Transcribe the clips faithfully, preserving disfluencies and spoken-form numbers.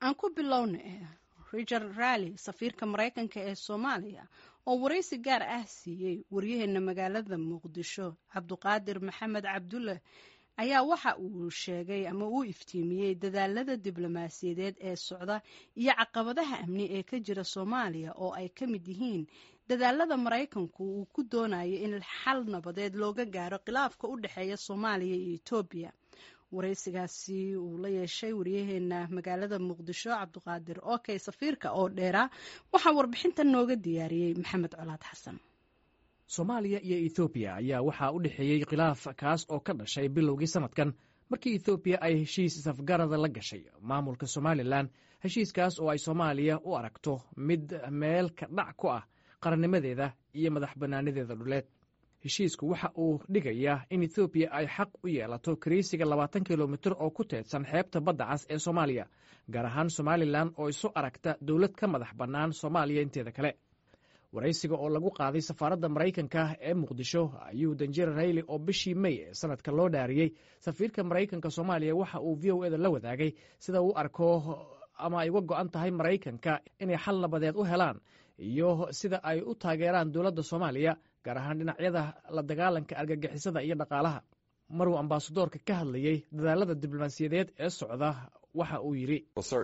aan ku bilownay Richard Raleigh safiirka Mareykanka ee Soomaaliya oo wareysi gaar ah siiyay waryaheena magaalada Muqdisho Cabduqaadir Maxamed Cabdulle ayaa waxa uu sheegay ama uu iftiimiyay dadaalada diblomaasiyadeed ee socda iyo caqabadaha amni ee ka jira Soomaaliya oo ay ka mid yihiin dadaalada Mareykanku uu ku doonayo in xal nabadeed looga gaaro khilaafka u dhaxeeya Soomaaliya iyo Itoobiya. wareysigaasi uu la yeeshay waryaheena magaalada Muqdisho Cabduqaadir okay safiirka oo dheera waxa warbixinta nooga diyaariyay Maxamed Colaad Xasan. Soomaaliya iyo Itoobiya ayaa waxa u dhaxeeyay khilaaf kaas oo ka dhashay bilowgii sanadkan markii Itoobiya ay heshiis safgarada la gashay maamulka Somaliland heshiiskaas oo ay Soomaaliya u aragto mid meel ka dhac ku ah qarannimadeeda iyo madax bannaanideeda dhuleed. heshiisku waxa uu dhigayaa in Itoobiya ay xaq u yeelato kariisiga labaatan kilomitir oo ku teedsan xeebta badda cas ee Soomaaliya gaar ahaan Somaliland oo isu aragta dowlad ka madax bannaan Soomaaliya inteeda kale. waraysiga oo lagu qaaday safaaradda Mareykanka ee Muqdisho ayuu Danjire Raleigh oo bishii May ee sanadka loo dhaariyay safiirka Mareykanka Soomaaliya waxa uu V O A da la wadaagay sida uu arko ama ay uga go'an tahay Mareykanka inay xal nabadeed u helaan iyo sida ay u taageeraan dowladda Soomaaliya gaar ahaan dhinacyada la dagaalanka argagixisada iyo dhaqaalaha. maruu ambaasadoorka ka hadlayay dadaalada diblomaasiyadeed ee socda waxa uu yidhi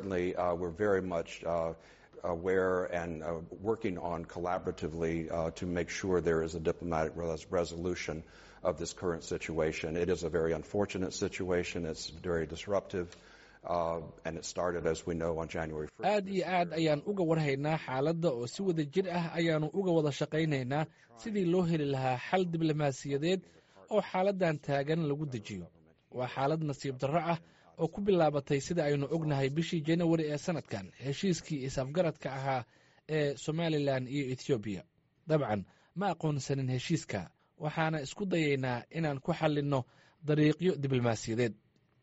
aware and uh, working on collaboratively uh, to make sure there is a diplomatic res resolution of this current situation. It is a very unfortunate situation. It's very disruptive. Uh, and it started, as we know, on January first. aad iyo aad ayaan uga warhaynaa xaaladda oo si wada jir ah ayaanu uga wada shaqaynaynaa sidii loo heli lahaa xal diblomaasiyadeed oo xaaladdan taagan lagu dejiyo. waa xaalad nasiib darro ah oo ku bilaabatay sida aynu ognahay bishii January ee sanadkan heshiiskii isafgaradka ahaa ee Somaliland iyo Ethiopia. dabcan ma aqoonsanin heshiiska waxaana isku dayaynaa inaan ku xallinno dariiqyo diblomaasiyadeed.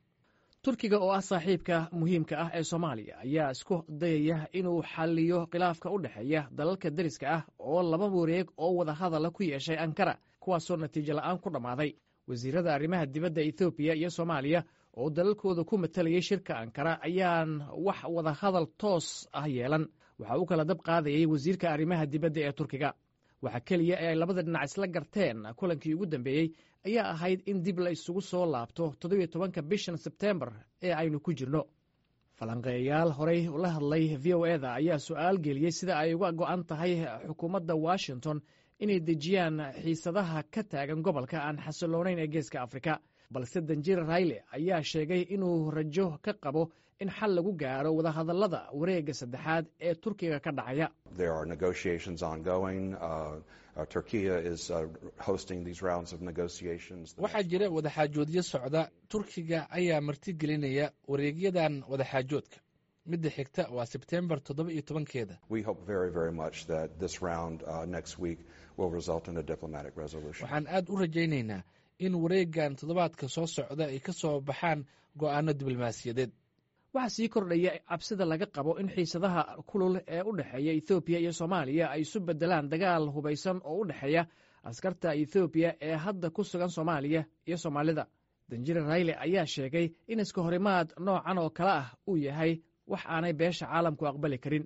Turkiga oo ah saaxiibka muhiimka ah ee Soomaaliya ayaa isku dayaya inuu xalliyo khilaafka u dhaxeeya dalalka dariska ah oo laba wareeg oo wada hadal ku yeeshay Ankara kuwaasoo natiijo la'aan ku dhamaaday. wasiirada arrimaha dibadda Ethiopia iyo Soomaaliya oo dalalkooda ku matalayay shirka Ankara ayaan wax wada hadal toos ah yeelan. waxa uu kala dab qaadayay wasiirka arrimaha dibadda ee Turkiga. waxa kaliya ay labada dhinac isla garteen kulankii ugu dambeeyay ayaa ahayd in dib la isugu soo laabto toddoba iyo tobanka bishan September ee aynu ku jirno. falanqeeyaal horey ula hadlay V O A da ayaa su'aal geliyay sida ay uga go'an tahay xukuumadda Washington inay dejiyaan xiisadaha ka taagan gobolka aan xasiloonayn ee geeska Afrika. balse Danjire Raleigh ayaa sheegay inuu rajo ka qabo in xal lagu gaaro wada hadallada wareegga saddexaad ee Turkiga ka dhacaya. There are negotiations ongoing. Uh, uh, Turkey is uh, hosting these rounds of negotiations. waxaa jira wadaxaajoodyo socda. Turkiga ayaa martigelinaya wareegyadan wadaxaajoodka. midda xigta waa September toddoba iyo tobankeeda. We hope very very much that this round uh, next week will result in a diplomatic resolution. waxaan aad u rajaynaynaa in wareeggan toddobaadka soo socda ay ka soo baxaan go'aano diblomaasiyadeed. waxaa sii kordhaya cabsida laga qabo in xiisadaha kulul ee u dhaxeeya Ethiopia iyo Soomaaliya ay isu bedelaan dagaal hubaysan oo u dhaxeeya askarta Ethiopia ee hadda ku sugan Soomaaliya iyo Soomaalida. Danjire Raleigh ayaa sheegay in iska horimaad noocan oo kale ah uu yahay wax aanay beesha caalamku aqbali karin.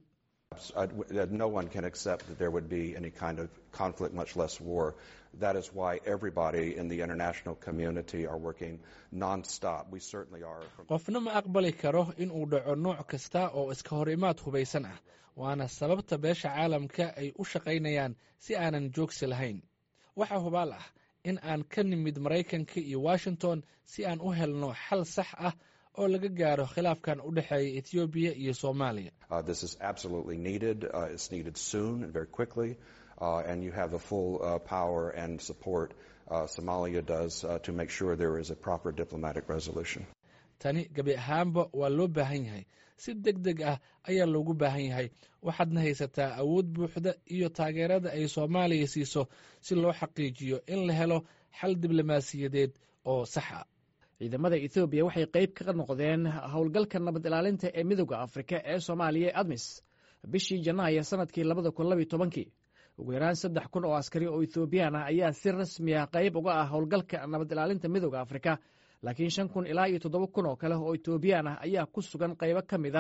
No one can accept that there would be any kind of conflict, much less war. That is why everybody in the international community are working non-stop. We certainly are. qofna ma aqbali karo in uu dhaco nooc kasta oo iska hor imaad hubaysan ah. waana sababta beesha caalamka ay u shaqaynayaan si aanan joogsi lahayn. waxa hubaal ah in aan ka nimid Mareykanka iyo Washington si aan u helno xal sax ah oo laga gaaro khilaafkan u dhaxeeya Ethiopia iyo Soomaaliya. Uh, this is absolutely needed. Uh, it's needed soon and very quickly. Uh, and you have the full uh, power and support uh, Somalia does uh, to make sure there is a proper diplomatic resolution. tani gabi ahaanba waa loo baahan yahay. si degdeg ah ayaa loogu baahan yahay. waxaadna haysataa awood buuxda iyo taageerada ay Soomaaliya siiso si loo xaqiijiyo in la helo xal diblomaasiyadeed oo sax ah. ciidamada Ethiopia waxay qayb ka noqdeen howlgalka nabad ilaalinta ee Midowga Afrika ee Soomaaliya ee ADMIS bishii Janaayo sanadkii labada kun iyo laba iyo tobankii. ugu yaraan saddex kun oo askari oo Ethiopian ah ayaa si rasmi ah qayb uga ah howlgalka nabad ilaalinta Midowga Afrika laakiin shan kun ilaa iyo toddoba kun oo kale oo Ethiopian ah ayaa ku sugan qaybo ka mid ah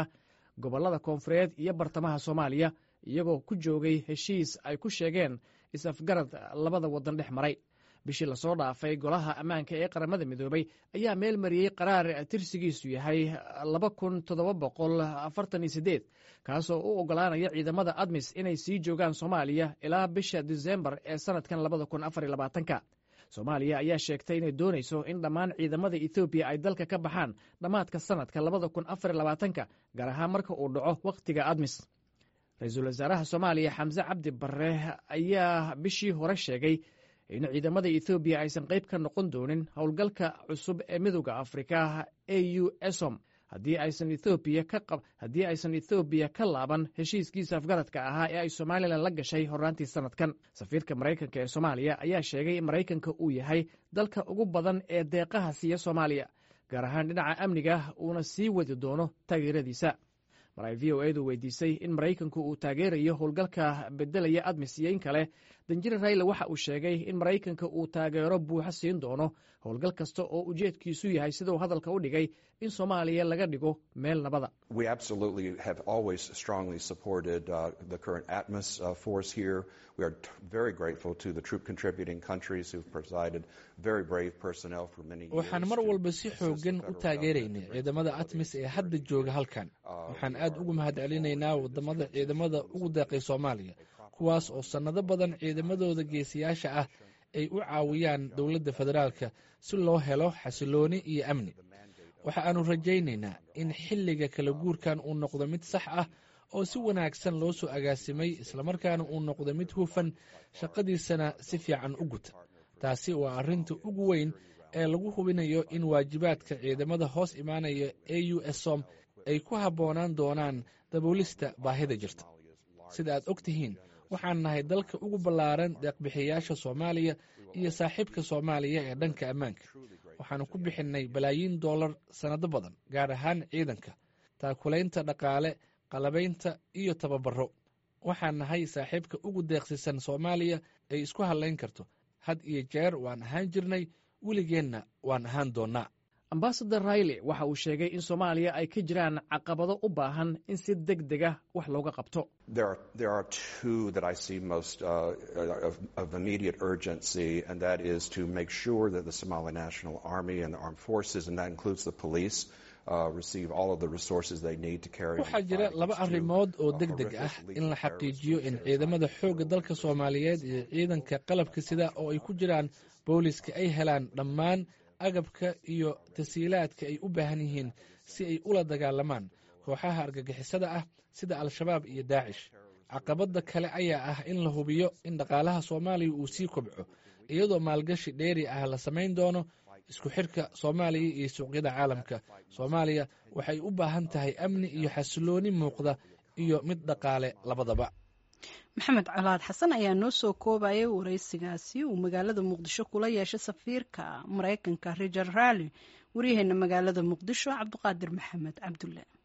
gobollada koonfureed iyo bartamaha soomaaliya iyagoo ku joogay heshiis ay ku sheegeen is-afgarad labada waddan dhex maray bishii lasoo dhaafay golaha ammaanka ee qaramada midoobay ayaa meel mariyey qaraar tirsigiisu yahay laba kun toddoba boqol afartan iyo siddeed kaasoo u oggolaanaya ciidamada admis inay sii joogaan soomaaliya ilaa bisha disembar ee sannadkan labada kun afar iyo labaatanka soomaaliya ayaa sheegtay inay doonayso in dhammaan ciidamada ethoobiya ay dalka ka baxaan dhammaadka sannadka labada kun afar iyo labaatanka gaar ahaan marka uu dhaco wakhtiga admis ra-iisul wasaaraha soomaaliya xamse cabdi barre ayaa bishii hore sheegay in ciidamada ethoobiya aysan qayb ka noqon doonin howlgalka cusub ee midowda afrika a u esom haddii aysan ethoobiya ka qab haddii aysan ethoobiya ka laaban heshiiskiisa afgaradka ahaa ee ay somalilan la gashay horraantii sannadkan safiirka maraykanka ee soomaaliya ayaa sheegay in maraykanka uu yahay dalka ugu badan ee deeqaha siiya soomaaliya gaar ahaan dhinaca amniga uuna sii wadi doono taageeradiisa mar ay v o edu weydiisay in maraykanku uu taageerayo howlgalka beddelaya admis iyo in kale danjire rayle waxa uu sheegay in maraykanka uu taageero buuxa siin doono howlgal kasta oo ujeedkiisu yahay siduu hadalka u dhigay in soomaaliya laga dhigo meel nabada We absolutely have always strongly supported uh, the current ATMOS uh, force here. We are t- very grateful to the troop contributing countries who've provided very brave personnel for many years. waxaan mar walba si xoogan u taageeraynay ciidamada atmis ee hadda jooga halkan waxaan aad ugu mahadcelinaynaa wadamada ciidamada ugu deeqay soomaaliya kuwaas oo sannado badan ciidamadooda geesiyaasha ah ay u caawiyaan dowladda federaalka si loo helo xasilooni iyo amni waxa aanu rajaynaynaa in xilliga kala guurkan uu noqdo mid sax ah oo si wanaagsan loo soo agaasimay islamarkaana uu noqdo mid hufan shaqadiisana si fiican u guta taasi waa arrinta ugu weyn ee lagu hubinayo in waajibaadka ciidamada hoos imaanaya a u esom ay ku habboonaan doonaan daboolista baahida jirta sida aad og tihiin waxaan nahay dalka ugu ballaaran deeqbixiyayaasha soomaaliya iyo saaxiibka soomaaliya ee dhanka ammaanka waxaanu ku bixinnay balaayiin dollar sannado badan gaar ahaan ciidanka taakulaynta dhaqaale qalabaynta iyo tababaro waxaan nahay saaxiibka ugu deeqsisan soomaaliya ay isku hadlayn karto had iyo jeer waan ahaan jirnay weligeenna waan ahaan doonnaa ambasador rayle waxa uu sheegay in soomaaliya ay ka jiraan caqabado u baahan in si deg dega wax looga qabto There are, there are two that I see most uh, of, of immediate urgency, and that is to make sure that the Somali National Army and the armed forces, and that includes the police, uh, receive all of the resources they need to carry on the waxaa fight jira laba against arrimood oo two, uh, deg deg ah horrific in la lethal xaqiijiyo in terrorist ciidamada xoogga dalka soomaaliyeed iyo ciidanka qalabka sida oo ay ku jiraan booliska ay helaan dhammaan agabka iyo tasiilaadka ay u baahan yihiin si ay ula dagaalamaan kooxaha argagixisada ah sida al-shabaab iyo daacish caqabadda kale ayaa ah in la hubiyo in dhaqaalaha soomaaliya uu sii kobco iyadoo maalgashi dheeri ah la samayn doono isku xidhka soomaaliya iyo suuqyada caalamka soomaaliya waxay u baahan tahay amni iyo xasilooni muuqda iyo mid dhaqaale labadaba maxamed colaad xasan ayaa noo soo koobayay waraysigaasi uu magaalada muqdisho kula yeeshay safiirka maraykanka richard rally waryaheena magaalada muqdisho cabdiqaadir maxamed cabdulle